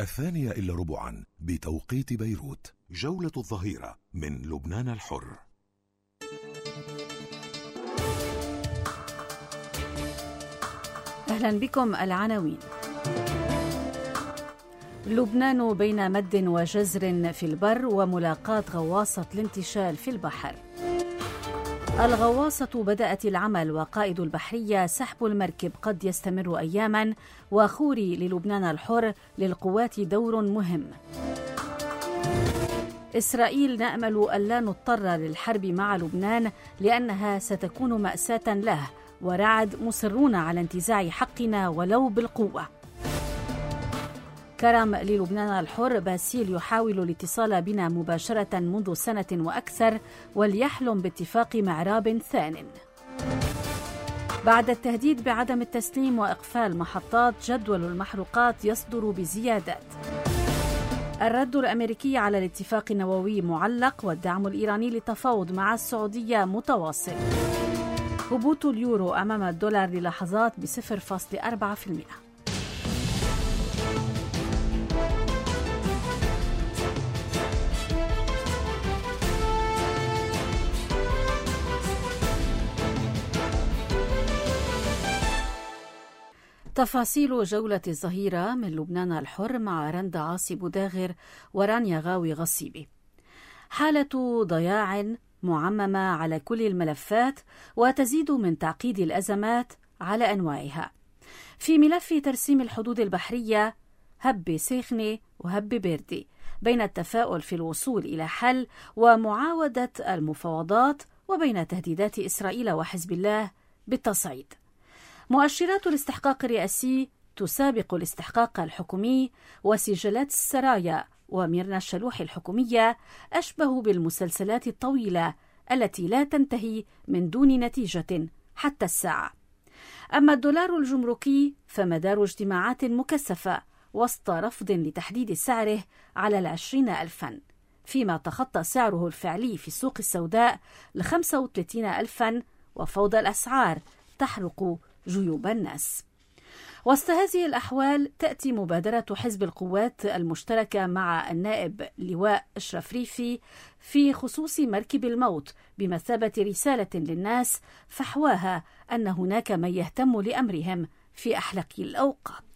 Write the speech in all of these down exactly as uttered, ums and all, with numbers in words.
الثانية إلا ربعا بتوقيت بيروت. جولة الظهيرة من لبنان الحر. أهلا بكم. العناوين: لبنان بين مد وجزر في البر وملاقاة غواصة الانتشال في البحر. الغواصة بدأت العمل وقائد البحرية سحب المركب قد يستمر أياما، وخوري للبنان الحر للقوات دور مهم. إسرائيل نأمل ألا نضطر للحرب مع لبنان لأنها ستكون مأساة له، ورعد مصرون على انتزاع حقنا ولو بالقوة. كرم للبنان الحر: باسيل يحاول الاتصال بنا مباشرة منذ سنة وأكثر وليحلم باتفاق مع راب ثان. بعد التهديد بعدم التسليم وإقفال محطات، جدول المحروقات يصدر بزيادات. الرد الأمريكي على الاتفاق النووي معلق، والدعم الإيراني للتفاوض مع السعودية متواصل. هبوط اليورو أمام الدولار للحظات بصفر فاصل أربعة بالمئة. تفاصيل جولة الظهيرة من لبنان الحر مع رندا عاصي بوداغر ورانيا غاوي غصيبي. حالة ضياع معممة على كل الملفات، وتزيد من تعقيد الأزمات على أنواعها. في ملف ترسيم الحدود البحرية هب ساخنة وهب باردة بين التفاؤل في الوصول إلى حل ومعاودة المفاوضات، وبين تهديدات إسرائيل وحزب الله بالتصعيد. مؤشرات الاستحقاق الرئاسي تسابق الاستحقاق الحكومي، وسجلات السرايا وميرنا الشلوح الحكومية أشبه بالمسلسلات الطويلة التي لا تنتهي من دون نتيجة حتى الساعة. أما الدولار الجمركي فمدار اجتماعات مكثفة وسط رفض لتحديد سعره على العشرين ألفا، فيما تخطى سعره الفعلي في السوق السوداء لخمسة وثلاثين ألفا، وفوضى الأسعار تحرق جيوب الناس. وسط هذه الأحوال تأتي مبادرة حزب القوات المشتركة مع النائب لواء أشرف ريفي في خصوص مركب الموت بمثابة رسالة للناس فحواها أن هناك من يهتم لأمرهم في أحلك الأوقات.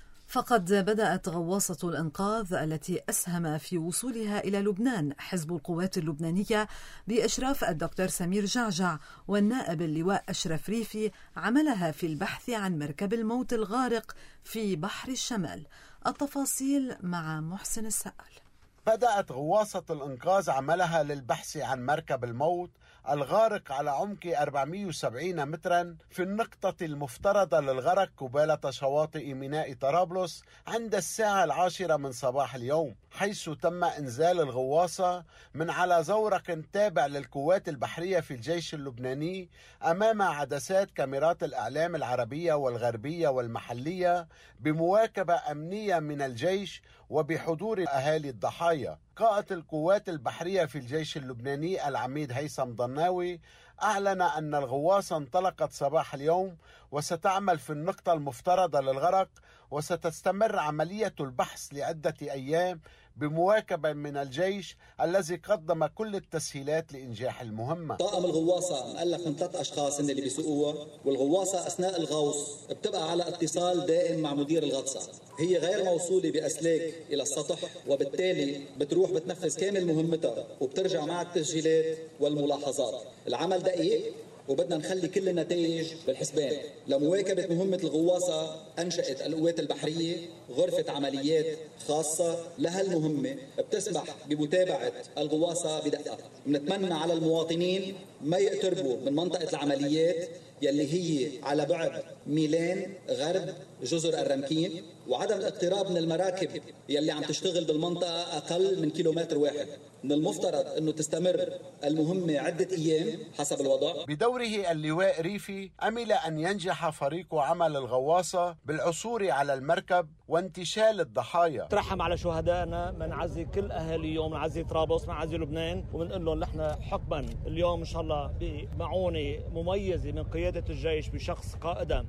فقد بدأت غواصة الإنقاذ التي أسهم في وصولها إلى لبنان حزب القوات اللبنانية بإشراف الدكتور سمير جعجع والنائب اللواء أشرف ريفي عملها في البحث عن مركب الموت الغارق في بحر الشمال. التفاصيل مع محسن السائل. بدأت غواصة الإنقاذ عملها للبحث عن مركب الموت الغارق على عمق أربعمئة وسبعين مترا في النقطة المفترضة للغرق قبالة شواطئ ميناء طرابلس عند الساعة العاشرة من صباح اليوم، حيث تم إنزال الغواصة من على زورق تابع للقوات البحرية في الجيش اللبناني أمام عدسات كاميرات الإعلام العربية والغربية والمحلية بمواكبة أمنية من الجيش وبحضور أهالي الضحايا. قائد القوات البحرية في الجيش اللبناني العميد هيثم ضناوي أعلن أن الغواصة انطلقت صباح اليوم وستعمل في النقطة المفترضة للغرق، وستستمر عملية البحث لعدة أيام بمواكبة من الجيش الذي قدم كل التسهيلات لإنجاح المهمة. طاقم الغواصة مؤلف من ثلاث أشخاص اللي بيسوقوها، والغواصة أثناء الغوص بتبقى على اتصال دائم مع مدير الغطسة. هي غير موصولة بأسلاك إلى السطح، وبالتالي بتروح بتنفذ كامل مهمتها وبترجع مع التسجيلات والملاحظات. العمل دقيق وبدنا نخلي كل النتائج بالحسبان. لمواكبة مهمة الغواصة أنشأت القوات البحرية غرفة عمليات خاصة لها المهمة بتسمح بمتابعة الغواصة بدقة. بنتمنى على المواطنين ما يقتربوا من منطقة العمليات يلي هي على بعد ميلان غرب جزر الرمكين، وعدم الاقتراب من المراكب يلي عم تشتغل بالمنطقة أقل من كيلومتر واحد. من المفترض أنه تستمر المهمة عدة أيام حسب الوضع. بدوره اللواء ريفي أمل أن ينجح فريق عمل الغواصة بالعثور على المركب وانتشال الضحايا. ترحم على شهدائنا، بنعزي كل أهالي يوم، بنعزي طرابلس، بنعزي لبنان، وبنقول لهم نحن حكما اليوم إن شاء الله بمعونة مميزة من قيادة الجيش بشخص قائدا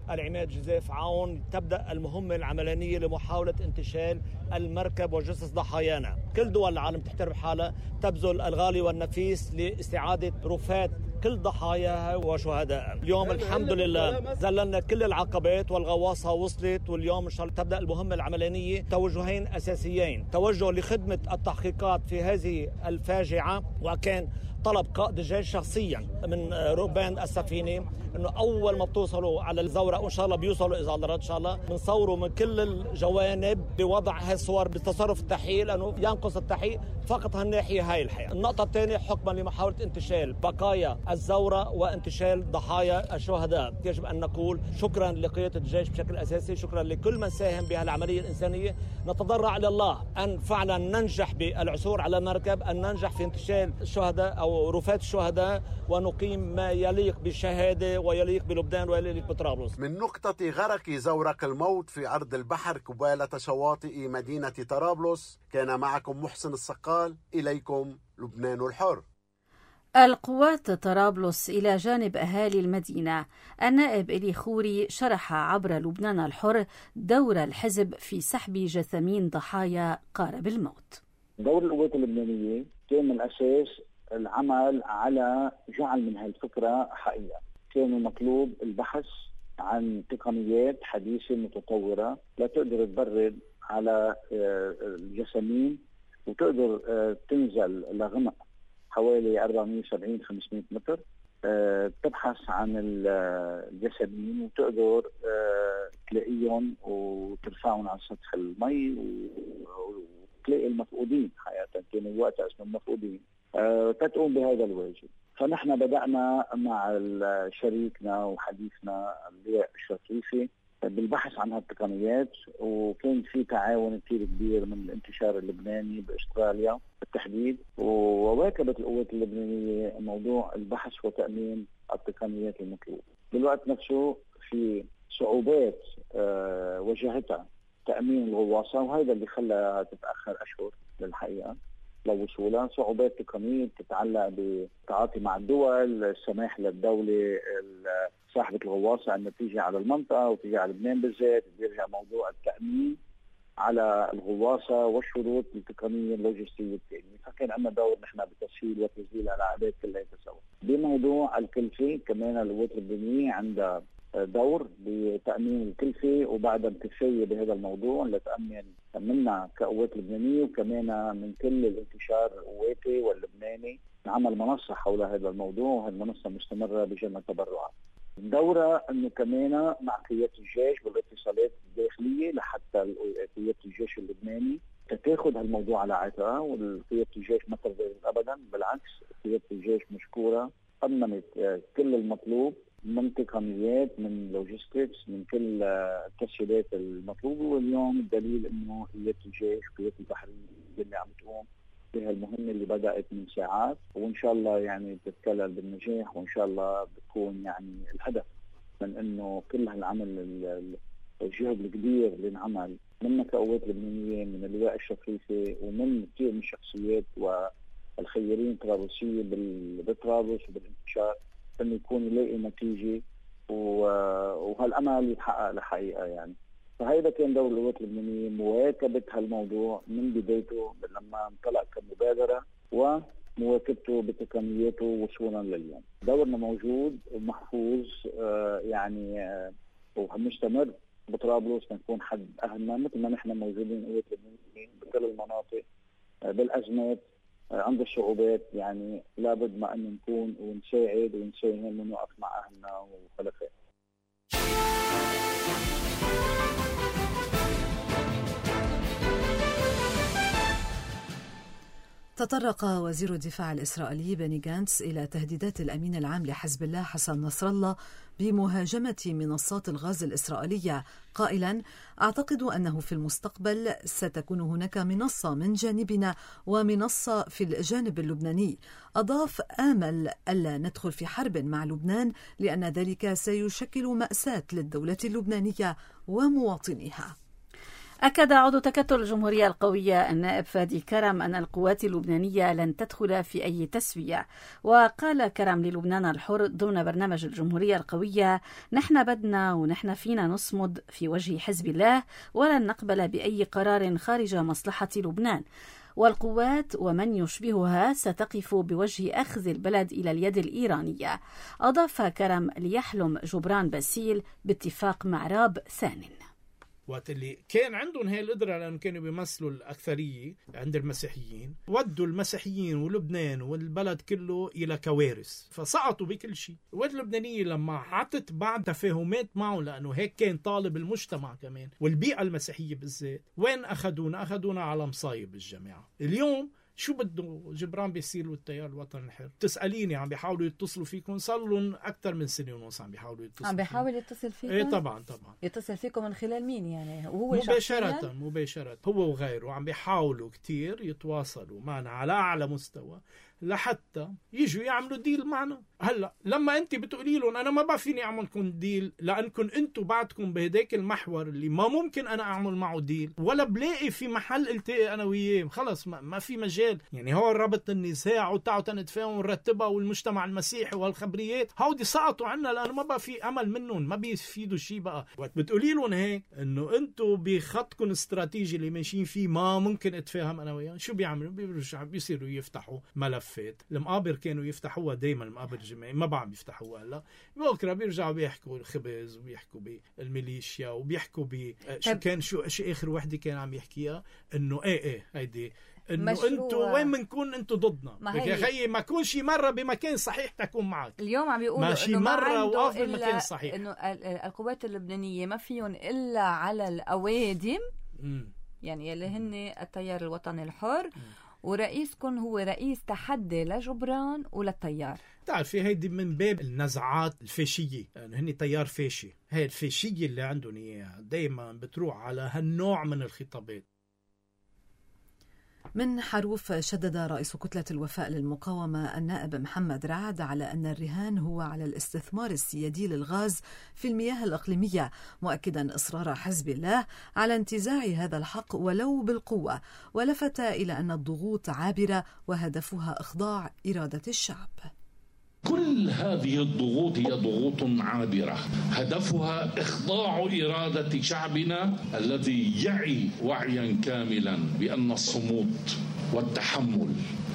العماد جوزيف عون تبدأ المهمة العملانية لمحاولة انتشال المركب وجثث ضحايانا. كل دول العالم تحترم حالها، تبذل الغالي والنفيس لاستعادة رفات كل ضحاياها وشهدائها. اليوم الحمد لله زللنا كل العقبات والغواصة وصلت، واليوم إن شاء الله تبدأ المهمة العملانية. توجهين أساسيين: توجه لخدمة التحقيقات في هذه الفاجعة، وكان طلب قائد الجيش شخصيا من ربان السفينة انه اول ما بتوصلوا على الزورق، وان شاء الله بيوصلوا اذا الله رد ان شاء الله، بنصوروا من كل الجوانب بوضع هالصور بالتصرف التحقيقي، لانه ينقص التحقيق فقط هالناحيه هاي الحياه. النقطه الثانيه حكما لمحاوله انتشال بقايا الزورق وانتشال ضحايا الشهداء، يجب ان نقول شكرا لقياده الجيش بشكل اساسي، شكرا لكل من ساهم بهالعمليه الانسانيه. نتضرع الى الله ان فعلا ننجح بالعثور على مركب، ان ننجح في انتشال الشهداء او رفات الشهداء، ونقيم ما يليق بالشهاده ويليق بلبنان ويليق بطرابلس. من نقطة غرق زورق الموت في أرض البحر قبالة شواطئ مدينة طرابلس، كان معكم محسن الصقال. إليكم لبنان الحر. القوات طرابلس إلى جانب أهالي المدينة. النائب إلي خوري شرح عبر لبنان الحر دور الحزب في سحب جثامين ضحايا قارب الموت. دور القوات اللبنانية كان من الأساس العمل على جعل من هالفكرة حقيقة. كان مطلوب البحث عن تقنيات حديثة متطورة لا تقدر تبرد على الجسامين وتقدر تنزل لغمق حوالي أربعمية وسبعين خمسمية متر، تبحث عن الجسامين وتقدر تلاقيهم وترفعهم عن سطح المي وتلاقي المفقودين. حقيقة كانوا وقتها اسمهم مفقودين، تقوم بهذا الواجب. فنحن بدأنا مع شريكنا وحديثنا اللواء الشريفي بالبحث عن هالتقنيات، وكان في تعاون كثير كبير من الانتشار اللبناني باستراليا بالتحديد، وواكبت القوات اللبنانية موضوع البحث وتأمين التقنيات المطلوبة. بالوقت نفسه في صعوبات أه واجهتها تأمين الغواصة، وهذا اللي خلاها تتأخر أشهر للحقيقة لوصولها. صعوبات تقنية تتعلق بالتعاطي مع الدول، السماح للدولة صاحبة الغواصة أن تيجي على المنطقة وتيجي على لبنان بالذات، بيرجع موضوع التأمين على الغواصة والشروط التقنية اللوجستية التانية. فكان عندنا دور نحن بتسهيل وتسهيل الأعداد كلها سوا. بموضوع الكلفة كمان القوات اللبنانية عندها دور بتأمين الكلفة، وبعد انتفاية بهذا الموضوع لتأمن منا كقوات لبنانية وكمان من كل الانتشار القواتي واللبناني عمل منصة حول هذا الموضوع، وهذه المنصة مستمرة بجمع تبرعات. دورة انه كمان مع قيادة الجيش بالاتصالات الداخلية لحتى قيادة الجيش اللبناني تتاخذ هالموضوع على عاتقها، وقيادة الجيش ما ترضى ابدا، بالعكس قيادة الجيش مشكورة، قدمت كل المطلوب من تقنيات من لوجيستكس من كل التسهيلات المطلوبة. واليوم الدليل انه قيادة الجيش قيادة البحرية اللي عم تقوم بهالمهمة اللي بدأت من ساعات، وإن شاء الله يعني تتكلل بالنجاح، وإن شاء الله بتكون يعني الهدف من إنه كل هالعمل الجهد الكبير اللي انعمل منا كقوات لبنانية من اللواء الشريفي ومن كثير من الشخصيات والخيرين الطرابلسية بالطرابلس وبالانتشار، إنه يكون يلاقي نتيجة وهالأمل يتحقق لحقيقة يعني. فهذا كان دور القوات اللبنانية مواكبة هالموضوع من بدايته لما انطلق كمبادرة، ومواكبته بتقنياته وصولا لليوم. دورنا موجود ومحفوظ آه يعني آه ومستمر بطرابلس، نكون حد أهلنا مثل ما نحن موجودين قوات لبنانية بكل المناطق آه بالأزمات آه عند الصعوبات، يعني لابد ما أن نكون ونساعد ونساهم ونوقف مع أهلنا وخلفائنا. تطرق وزير الدفاع الإسرائيلي بني غانتس إلى تهديدات الأمين العام لحزب الله حسن نصر الله بمهاجمة منصات الغاز الإسرائيلية، قائلا: أعتقد أنه في المستقبل ستكون هناك منصة من جانبنا ومنصة في الجانب اللبناني. أضاف: آمل ألا ندخل في حرب مع لبنان لأن ذلك سيشكل مأساة للدولة اللبنانية ومواطنيها. أكد عضو تكتل الجمهورية القوية النائب فادي كرم أن القوات اللبنانية لن تدخل في أي تسوية. وقال كرم للبنان الحر ضمن برنامج الجمهورية القوية: نحن بدنا ونحن فينا نصمد في وجه حزب الله، ولن نقبل بأي قرار خارج مصلحة لبنان، والقوات ومن يشبهها ستقف بوجه أخذ البلد إلى اليد الإيرانية. أضاف كرم: ليحلم جبران باسيل باتفاق مع راب ثان. وقت اللي كان عندهم هاي القدرة لأنهم كانوا بيمثلوا الأكثرية عند المسيحيين، ودوا المسيحيين ولبنان والبلد كله إلى كوارث، فسقطوا بكل شيء. القوات اللبنانية لما عطت بعض تفاهمات معه، لأنه هيك كان طالب المجتمع كمان والبيئة المسيحية بالذات، وين أخذونا؟ أخذونا على مصايب الجماعة. اليوم شو بده جبران باسيل والتيار الوطني الحر؟ تسأليني عم بيحاولوا يتصلوا فيكم، صار لهم أكثر من سنة ونص عم بيحاولوا يتصلوا. عم بيحاول يتصل فيكم؟ إيه طبعا طبعا. يتصل فيكم من خلال مين يعني؟ وهو مباشرة مباشرة هو وغيره عم بيحاولوا كتير يتواصلوا معنا على أعلى مستوى لحتى يجوا يعملوا ديل معنا. هلا لما انت بتقولي لهم انا ما بقى فيني اعملكم ديل لانكم انتم بعدكم بهداك المحور اللي ما ممكن انا اعمل معه ديل ولا بلاقي في محل التقي انا وياه، خلص ما, ما في مجال. يعني هو ربط النزاع وتعوا تنتفاهم ونرتبها والمجتمع المسيحي والخبريات هودي سقطوا عنا لانه ما بقى في امل منهم، ما بيفيدوا شيء. بقى وقت بتقولي لهم هيك انه انتم بخطكم الاستراتيجي اللي ماشيين فيه ما ممكن اتفاهم انا وياه، شو بيعملوا؟ بيرجعوا بيصيروا يفتحوا ملفات. المقابر كانوا يفتحوها دايما، المقابر الجماعية ما بعم يفتحوها هلا، بكره بيرجعوا بيحكوا الخبز وبيحكوا بالميليشيا وبيحكوا ب شو كان شو شو اخر وحده كان عم يحكيها انه ايه ايه هيدي انه انتوا وين بنكون انتوا ضدنا يا خيي، ما كون شي مره بمكان صحيح تكون معك. اليوم عم بيقولوا ماشي انه مره واقف بمكان صحيح، انه القوات اللبنانيه ما فيهم الا على الاوادم م. يعني اللي هن التيار الوطني الحر، ورئيسكم هو رئيس تحدي لجبران وللتيار. تعرفي هيدي من باب النزعات الفاشية، يعني هني تيار فاشي، هاي الفاشية اللي عندهم اياها دايما بتروح على هالنوع من الخطابات. من حروف شدد رئيس كتلة الوفاء للمقاومة النائب محمد رعد على أن الرهان هو على الاستثمار السيادي للغاز في المياه الإقليمية، مؤكدا إصرار حزب الله على انتزاع هذا الحق ولو بالقوة، ولفت إلى أن الضغوط عابرة وهدفها إخضاع إرادة الشعب. كل هذه الضغوط هي ضغوط عابرة هدفها إخضاع إرادة شعبنا الذي يعي وعيا كاملا بأن الصمود والتحمل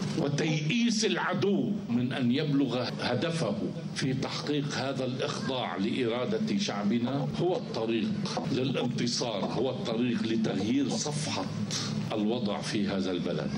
وتيئيس العدو من أن يبلغ هدفه في تحقيق هذا الإخضاع لإرادة شعبنا هو الطريق للانتصار، هو الطريق لتغيير صفحة الوضع في هذا البلد.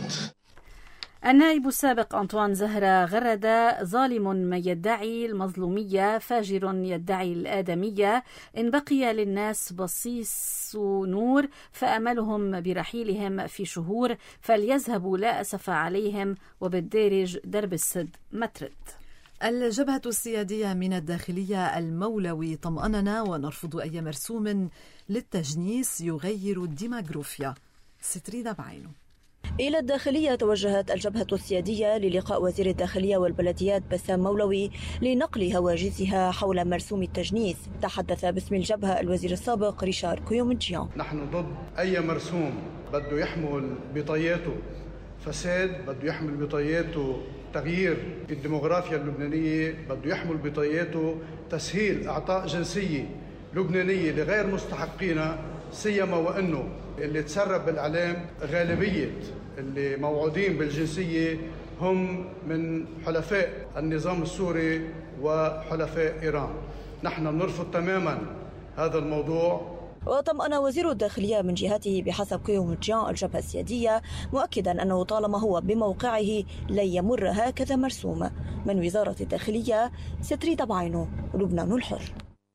النائب السابق أنطوان زهرة غرد: ظالم من يدعي المظلومية فاجر يدعي الآدمية، إن بقي للناس بصيص نور فأملهم برحيلهم في شهور، فليذهبوا لا أسف عليهم وبالدارج درب السد مترد. الجبهة السيادية من الداخلية المولوي طمأننا ونرفض أي مرسوم للتجنيس يغير الديموغرافيا. ستريدة بعينه. إلى الداخلية توجهت الجبهة السيادية للقاء وزير الداخلية والبلديات بسام مولوي لنقل هواجسها حول مرسوم التجنيس. تحدث باسم الجبهة الوزير السابق ريشار كويومتشيان. نحن ضد أي مرسوم بده يحمل بطياته فساد، بده يحمل بطياته تغيير الديموغرافيا اللبنانية، بده يحمل بطياته تسهيل إعطاء جنسية لبنانية لغير مستحقينها، سيما وأنه اللي تسرب بالإعلام غالبية اللي موعودين بالجنسية هم من حلفاء النظام السوري وحلفاء إيران. نحن نرفض تماما هذا الموضوع. وطمأن وزير الداخلية من جهته بحسب كويومتشيان الجبهة السيادية، مؤكدا أنه طالما هو بموقعه لن يمر هكذا مرسوم. من وزارة الداخلية ستريد بعينه، لبنان الحر.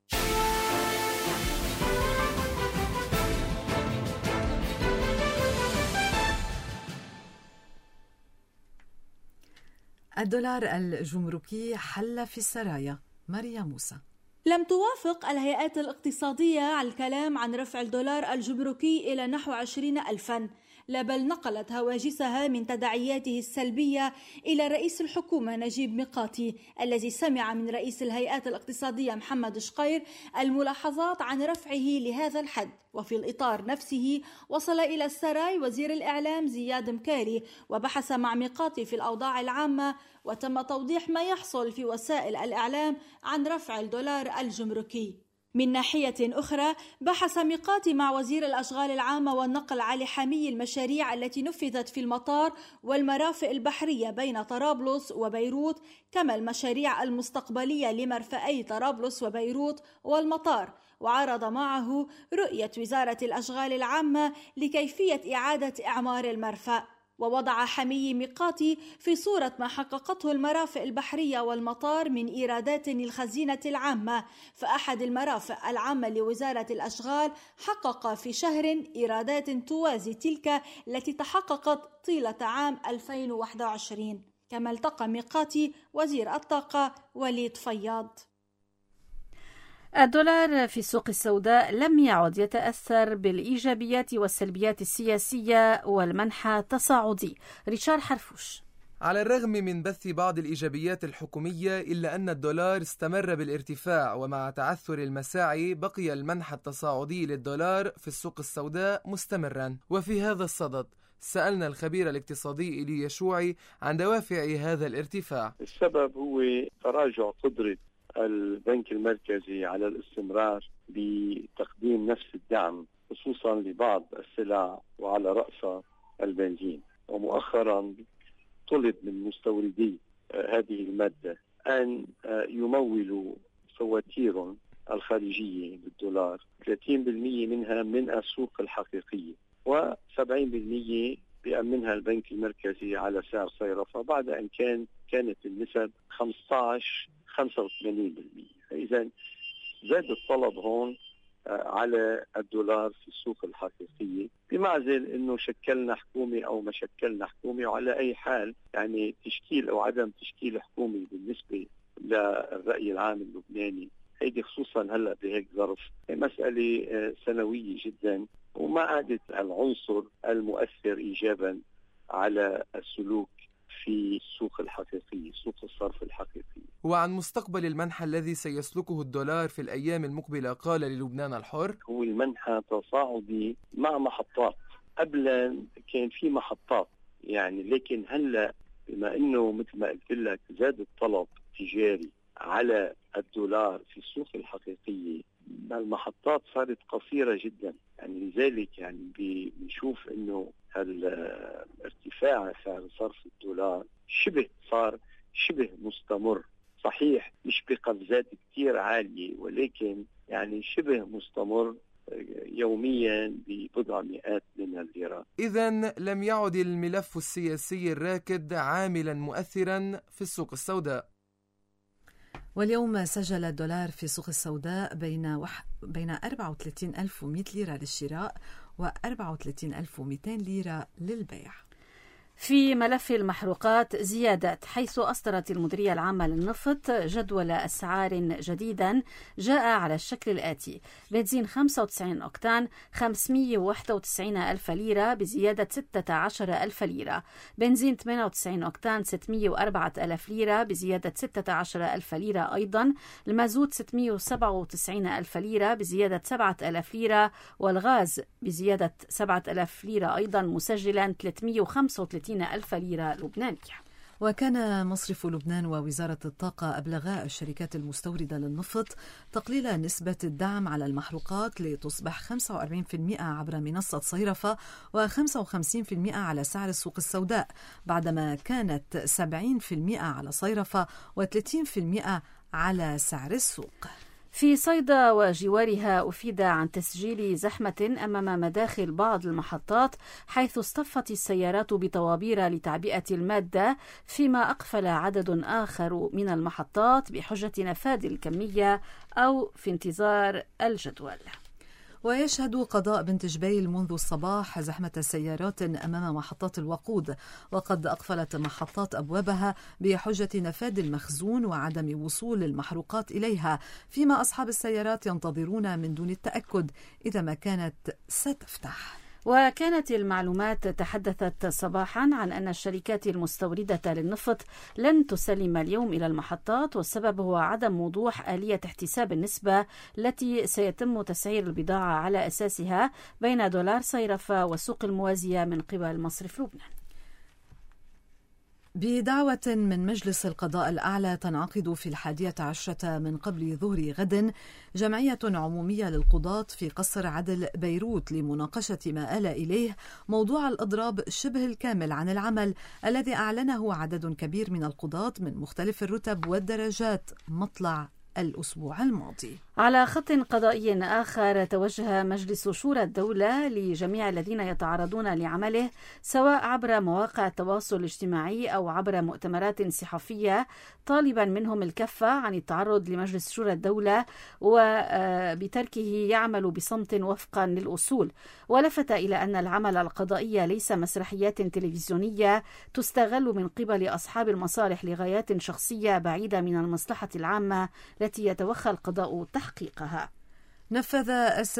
الدولار الجمركي حل في السرايا. ماريا موسى. لم توافق الهيئات الاقتصادية على الكلام عن رفع الدولار الجمركي إلى نحو عشرين ألفا. لا بل نقلت هواجسها من تداعياته السلبية إلى رئيس الحكومة نجيب ميقاتي، الذي سمع من رئيس الهيئات الاقتصادية محمد شقير الملاحظات عن رفعه لهذا الحد. وفي الإطار نفسه وصل إلى السراي وزير الإعلام زياد مكاري وبحث مع ميقاتي في الأوضاع العامة، وتم توضيح ما يحصل في وسائل الإعلام عن رفع الدولار الجمركي. من ناحية أخرى بحث ميقاتي مع وزير الأشغال العامة والنقل علي حامي المشاريع التي نفذت في المطار والمرافق البحرية بين طرابلس وبيروت، كما المشاريع المستقبلية لمرفأي طرابلس وبيروت والمطار، وعرض معه رؤية وزارة الأشغال العامة لكيفية إعادة إعمار المرفأ. ووضع حمي ميقاتي في صورة ما حققته المرافق البحرية والمطار من إيرادات للخزينة العامة، فأحد المرافق العامة لوزارة الأشغال حقق في شهر إيرادات توازي تلك التي تحققت طيلة عام ألفين وواحد وعشرين. كما التقى ميقاتي وزير الطاقة وليد فياض. الدولار في السوق السوداء لم يعد يتأثر بالإيجابيات والسلبيات السياسية والمنحى التصاعدي. ريتشارد حرفوش. على الرغم من بث بعض الإيجابيات الحكومية إلا أن الدولار استمر بالارتفاع، ومع تعثر المساعي بقي المنحى التصاعدي للدولار في السوق السوداء مستمرا. وفي هذا الصدد سألنا الخبير الاقتصادي إيليا شوعي عن دوافع هذا الارتفاع. السبب هو تراجع قدرة البنك المركزي على الاستمرار بتقديم نفس الدعم خصوصا لبعض السلع وعلى رأسها البنزين. ومؤخرا طلب من مستوردي هذه المادة أن يمولوا فواتيرهم الخارجية بالدولار ثلاثين بالمئة منها من السوق الحقيقية، وسبعين بالمئة بيأمنها البنك المركزي على سعر صيرفة، بعد أن كان كانت النسب خمسة عشر خمسة وثمانين بالمئة. فإذا زاد الطلب هون على الدولار في السوق الحقيقية، بمعزل أنه شكلنا حكومة أو ما شكلنا حكومة. وعلى أي حال يعني تشكيل أو عدم تشكيل حكومة بالنسبة للرأي العام اللبناني، هيدي خصوصا هلأ بهيك ظرف، مسألة سنوية جدا، وما عادت العنصر المؤثر إيجابا على السلوك في السوق الحقيقي، سوق الصرف الحقيقي. وعن مستقبل المنحى الذي سيسلكه الدولار في الأيام المقبلة قال للبنان الحر: هو المنحى تصاعدي مع محطات. قبلا كان في محطات يعني، لكن هلا بما انه مثل ما قلت لك زاد الطلب التجاري على الدولار في السوق الحقيقية، المحطات صارت قصيرة جدا. يعني لذلك يعني بنشوف انه الارتفاع سعر صرف الدولار شبه صار شبه مستمر، صحيح مش بقفزات كتير عالية، ولكن يعني شبه مستمر يوميا ببضع مئات من الليرات. إذن لم يعد الملف السياسي الراكد عاملا مؤثرا في السوق السوداء. واليوم سجل الدولار في السوق السوداء بين وح... بين أربعة وثلاثين ألف ومئة ليرة للشراء وأربعة وثلاثين ألف ومئتين ليرة للبيع. في ملف المحروقات زيادات، حيث أصدرت المديرية العامة للنفط جدول أسعار جديدا جاء على الشكل الآتي: بنزين خمسة وتسعين أوكتان خمسمئة وواحد وتسعين ألف ليرة بزيادة ستة عشر ألف ليرة، بنزين ثمانية وتسعين أوكتان ستمئة وأربعة ألاف ليرة بزيادة ستة عشر ألف ليرة أيضا، المازوت ستمئة وسبعة وتسعين ألف ليرة بزيادة سبعة ألاف ليرة، والغاز بزيادة سبعة ألاف ليرة أيضا، مسجلا ثلاثمئة وخمسة وثلاثين ألف ليرة لبنانية. وكان مصرف لبنان ووزارة الطاقة أبلغا الشركات المستوردة للنفط تقليل نسبة الدعم على المحروقات لتصبح خمسة وأربعين بالمئة عبر منصة صيرفة وخمسة وخمسين بالمئة على سعر السوق السوداء، بعدما كانت سبعين بالمئة على صيرفة وثلاثين بالمئة على سعر السوق. في صيدا وجوارها أفيد عن تسجيل زحمة أمام مداخل بعض المحطات، حيث اصطفت السيارات بطوابير لتعبئة المادة، فيما أقفل عدد آخر من المحطات بحجة نفاذ الكمية أو في انتظار الجدول. ويشهد قضاء بنت جبيل منذ الصباح زحمة سيارات أمام محطات الوقود، وقد أقفلت محطات أبوابها بحجة نفاذ المخزون وعدم وصول المحروقات إليها، فيما أصحاب السيارات ينتظرون من دون التأكد إذا ما كانت ستفتح. وكانت المعلومات تحدثت صباحا عن أن الشركات المستوردة للنفط لن تسلم اليوم إلى المحطات، والسبب هو عدم وضوح آلية احتساب النسبة التي سيتم تسعير البضاعة على أساسها بين دولار صيرفة والسوق الموازية من قبل مصرف لبنان. بدعوة من مجلس القضاء الأعلى تنعقد في الحادية عشرة من قبل ظهر غد جمعية عمومية للقضاة في قصر عدل بيروت لمناقشة ما آل إليه موضوع الإضراب شبه الكامل عن العمل الذي أعلنه عدد كبير من القضاة من مختلف الرتب والدرجات مطلع الأسبوع الماضي. على خط قضائي آخر، توجه مجلس شورى الدولة لجميع الذين يتعرضون لعمله سواء عبر مواقع التواصل الاجتماعي أو عبر مؤتمرات صحفية طالبا منهم الكف عن التعرض لمجلس شورى الدولة وبتركه يعمل بصمت وفقا للأصول، ولفت إلى أن العمل القضائي ليس مسرحيات تلفزيونية تستغل من قبل أصحاب المصالح لغايات شخصية بعيدة من المصلحة العامة التي يتوخى القضاء تحقيقها. نفذ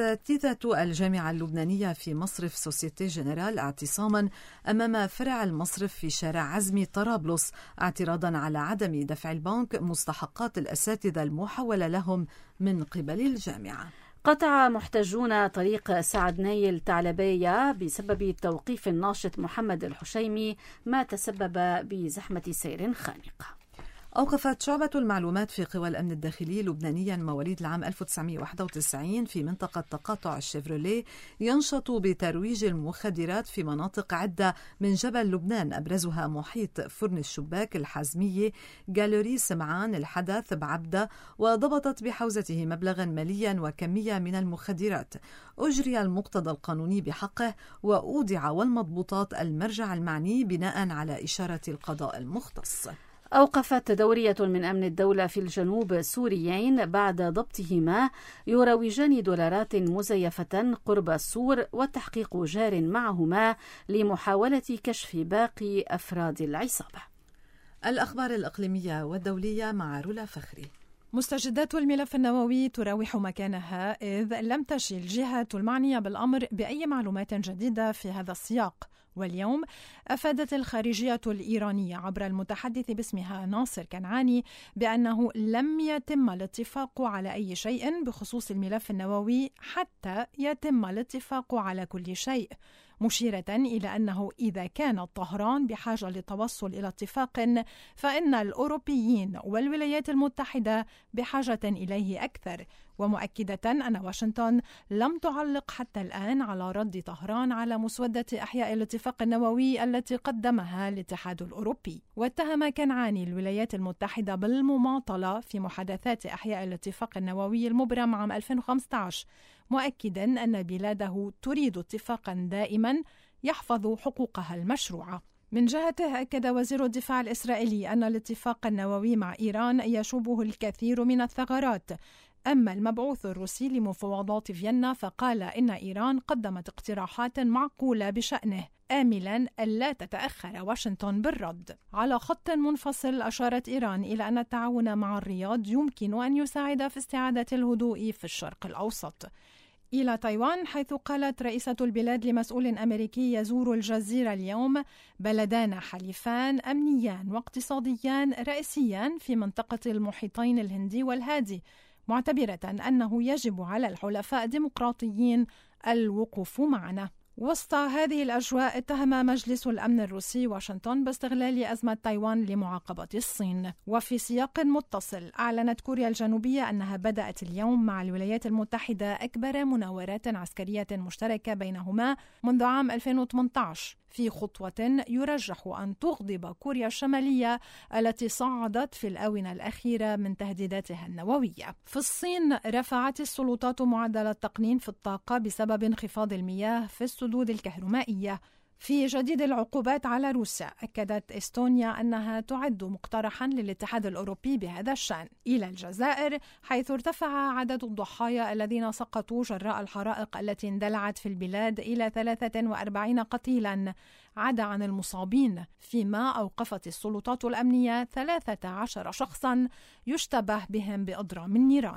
أساتذة الجامعة اللبنانية في مصرف سوسيتي جنرال اعتصاما أمام فرع المصرف في شارع عزمي طرابلس اعتراضا على عدم دفع البنك مستحقات الأساتذة المحولة لهم من قبل الجامعة. قطع محتجون طريق سعد نايل تعلبية بسبب توقيف الناشط محمد الحشيمي، ما تسبب بزحمة سير خانقة. أوقفت شعبة المعلومات في قوى الأمن الداخلي لبنانيا مواليد العام ألف وتسعمائة وواحد وتسعين في منطقة تقاطع الشيفروليه ينشط بترويج المخدرات في مناطق عدة من جبل لبنان، أبرزها محيط فرن الشباك الحزمية، جالوري سمعان الحدث بعبدة، وضبطت بحوزته مبلغا ماليا وكمية من المخدرات. أجري المقتضى القانوني بحقه وأودع والمضبوطات المرجع المعني بناء على إشارة القضاء المختص. أوقفت دورية من أمن الدولة في الجنوب سوريين بعد ضبطهما يروجان دولارات مزيفة قرب السور والتحقيق جار معهما لمحاولة كشف باقي أفراد العصابة. الأخبار الإقليمية والدولية مع رولا فخري. مستجدات الملف النووي تراوح مكانها، إذ لم تشل الجهات المعنية بالأمر بأي معلومات جديدة في هذا السياق. واليوم أفادت الخارجية الإيرانية عبر المتحدث باسمها ناصر كنعاني بأنه لم يتم الاتفاق على أي شيء بخصوص الملف النووي حتى يتم الاتفاق على كل شيء، مشيرة إلى أنه إذا كانت طهران بحاجة للتوصل إلى اتفاق فإن الأوروبيين والولايات المتحدة بحاجة إليه أكثر، ومؤكدة أن واشنطن لم تعلق حتى الآن على رد طهران على مسودة إحياء الاتفاق النووي التي قدمها الاتحاد الأوروبي. واتهم كنعاني الولايات المتحدة بالمماطلة في محادثات إحياء الاتفاق النووي المبرم عام ألفين وخمسة عشر، مؤكدا أن بلاده تريد اتفاقا دائما يحفظ حقوقها المشروعة. من جهته أكد وزير الدفاع الإسرائيلي أن الاتفاق النووي مع إيران يشوبه الكثير من الثغرات. أما المبعوث الروسي لمفاوضات فيينا فقال إن إيران قدمت اقتراحات معقولة بشأنه، آملا ألا تتأخر واشنطن بالرد. على خط منفصل، أشارت إيران إلى أن التعاون مع الرياض يمكن أن يساعد في استعادة الهدوء في الشرق الأوسط. إلى تايوان، حيث قالت رئيسة البلاد لمسؤول أمريكي يزور الجزيرة اليوم: بلدان حليفان أمنيان واقتصاديان رئيسيان في منطقة المحيطين الهندي والهادي، معتبرة أنه يجب على الحلفاء الديمقراطيين الوقوف معنا. وسط هذه الأجواء، اتهم مجلس الأمن الروسي واشنطن باستغلال أزمة تايوان لمعاقبة الصين. وفي سياق متصل، أعلنت كوريا الجنوبية أنها بدأت اليوم مع الولايات المتحدة أكبر مناورات عسكرية مشتركة بينهما منذ عام ألفين وثمانية عشر، في خطوة يرجح أن تغضب كوريا الشمالية التي صعدت في الآونة الأخيرة من تهديداتها النووية. في الصين، رفعت السلطات معدل التقنين في الطاقة بسبب انخفاض المياه في السدود الكهرومائية. في جديد العقوبات على روسيا، أكدت إستونيا أنها تعد مقترحا للاتحاد الأوروبي بهذا الشأن. إلى الجزائر، حيث ارتفع عدد الضحايا الذين سقطوا جراء الحرائق التي اندلعت في البلاد إلى ثلاثة وأربعين قتيلا، عدا عن المصابين، فيما أوقفت السلطات الأمنية ثلاثة عشر شخصا يشتبه بهم بإضرام النيران.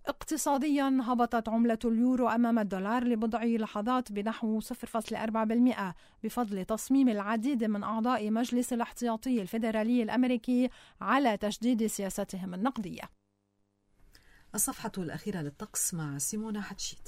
اقتصاديا هبطت عملة اليورو أمام الدولار لبضع لحظات بنحو صفر فاصلة أربعة بالمئة بفضل تصميم العديد من أعضاء مجلس الاحتياطي الفيدرالي الأمريكي على تجديد سياستهم النقدية. الصفحة الأخيرة للطقس مع سيمونا حتشيتي.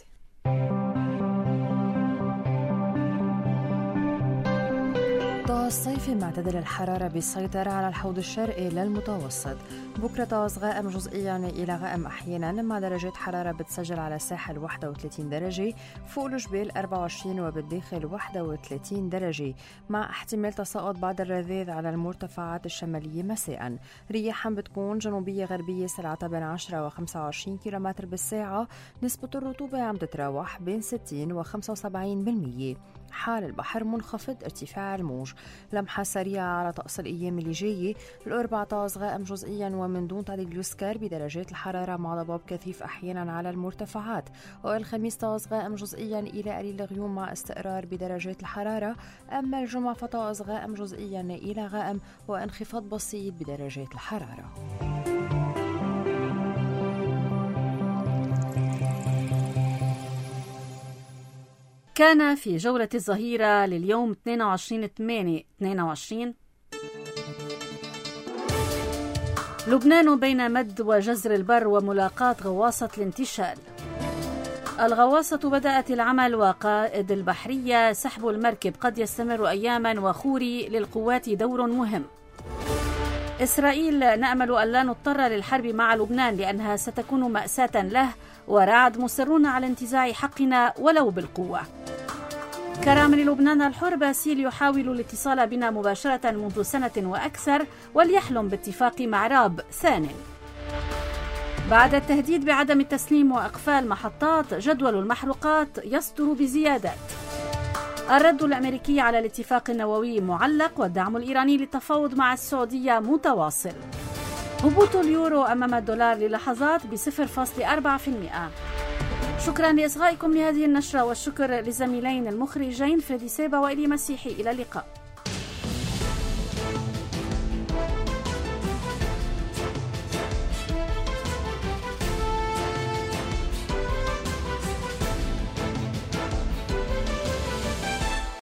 طقس صيفي معتدل الحرارة بيسيطر على الحوض الشرقي للمتوسط. بكرة طقس غائم جزئيا إلى غائم أحيانا مع درجات حرارة بتسجل على الساحل واحد وثلاثين درجة، فوق الجبال أربعة وعشرين وبالداخل واحد وثلاثين درجة، مع احتمال تساقط بعض الرذاذ على المرتفعات الشمالية مساء. رياحا بتكون جنوبية غربية سرعتها بين عشرة وخمسة وعشرين كيلومتر بالساعة. نسبة الرطوبة عم تتراوح بين ستين وخمسة وسبعين بالمية. حال البحر منخفض ارتفاع الموج. لمحة سريعة على طقس الأيام اللي جاية. الأربع طقس غائم جزئيا ومن دون تعديل يسكر بدرجات الحرارة مع ضباب كثيف أحيانا على المرتفعات. والخميس طقس غائم جزئيا إلى قليل غيوم مع استقرار بدرجات الحرارة. أما الجمعة فطقس غائم جزئيا إلى غائم وانخفاض بسيط بدرجات الحرارة. كان في جولة الظهيرة لليوم اثنين وعشرين ثمانية اثنين وعشرين لبنان بين مد وجزر البر وملاقاة غواصة الانتشال. الغواصة بدأت العمل وقائد البحرية سحب المركب قد يستمر أياما وخوري للقوات دور مهم. إسرائيل نأمل أن لا نضطر للحرب مع لبنان لأنها ستكون مأساة له، ورعد مصرون على انتزاع حقنا ولو بالقوة. كرامل لبنان الحر باسيل يحاول الاتصال بنا مباشرة منذ سنة وأكثر وليحلم باتفاق مع راب ثان. بعد التهديد بعدم التسليم وإقفال محطات، جدول المحروقات يصدر بزيادات. الرد الأمريكي على الاتفاق النووي معلق، والدعم الإيراني للتفاوض مع السعودية متواصل. هبوط اليورو أمام الدولار للحظات بصفر فاصلة أربعة بالمئة. شكرا لإصغائكم لهذه النشرة، والشكر لزميلين المخرجين فريدي سيبا وإلي مسيحي. إلى اللقاء.